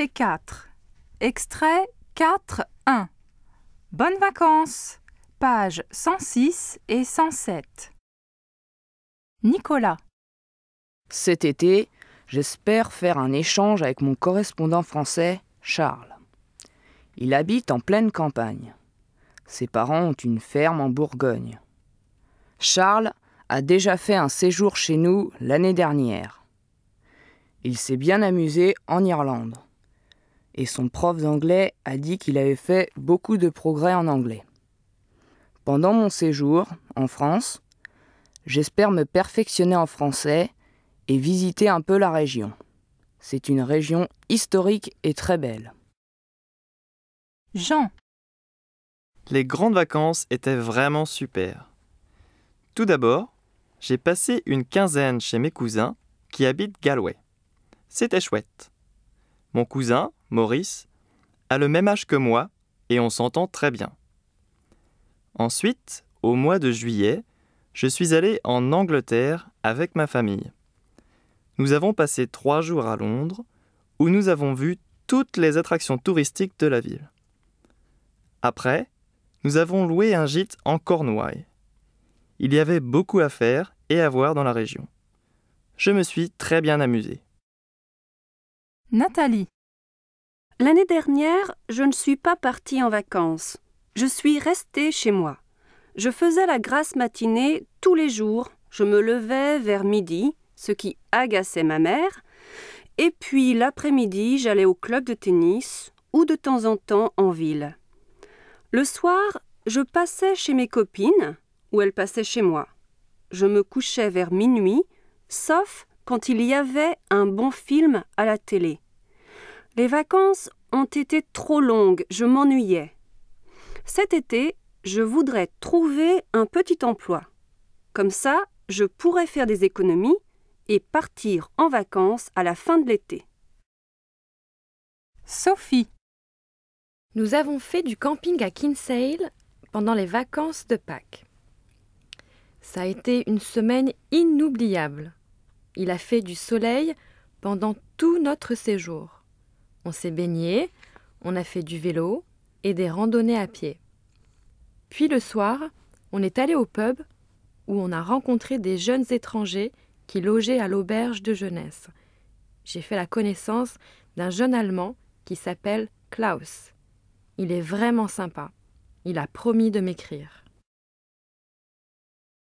Activité 4. Extrait 4.1. Bonnes vacances. Pages 106 et 107. Nicolas. Cet été, j'espère faire un échange avec mon correspondant français, Charles. Il habite en pleine campagne. Ses parents ont une ferme en Bourgogne. Charles a déjà fait un séjour chez nous l'année dernière. Il s'est bien amusé en Irlande. Et son prof d'anglais a dit qu'il avait fait beaucoup de progrès en anglais. Pendant mon séjour en France, j'espère me perfectionner en français et visiter un peu la région. C'est une région historique et très belle. Jean. Les grandes vacances étaient vraiment super. Tout d'abord, j'ai passé une quinzaine chez mes cousins qui habitent Galway. C'était chouette. Mon cousin, Maurice, a le même âge que moi et on s'entend très bien. Ensuite, au mois de juillet, je suis allé en Angleterre avec ma famille. Nous avons passé 3 jours à Londres où nous avons vu toutes les attractions touristiques de la ville. Après, nous avons loué un gîte en Cornouailles. Il y avait beaucoup à faire et à voir dans la région. Je me suis très bien amusé. Nathalie. L'année dernière, je ne suis pas partie en vacances. Je suis restée chez moi. Je faisais la grasse matinée tous les jours. Je me levais vers midi, ce qui agaçait ma mère. Et puis l'après-midi, j'allais au club de tennis ou de temps en temps en ville. Le soir, je passais chez mes copines ou elles passaient chez moi. Je me couchais vers minuit, sauf quand il y avait un bon film à la télé. Les vacances ont été trop longues, je m'ennuyais. Cet été, je voudrais trouver un petit emploi. Comme ça, je pourrais faire des économies et partir en vacances à la fin de l'été. Sophie. Nous avons fait du camping à Kinsale pendant les vacances de Pâques. Ça a été une semaine inoubliable. Il a fait du soleil pendant tout notre séjour. On s'est baigné, on a fait du vélo et des randonnées à pied. Puis le soir, on est allé au pub où on a rencontré des jeunes étrangers qui logeaient à l'auberge de jeunesse. J'ai fait la connaissance d'un jeune Allemand qui s'appelle Klaus. Il est vraiment sympa. Il a promis de m'écrire.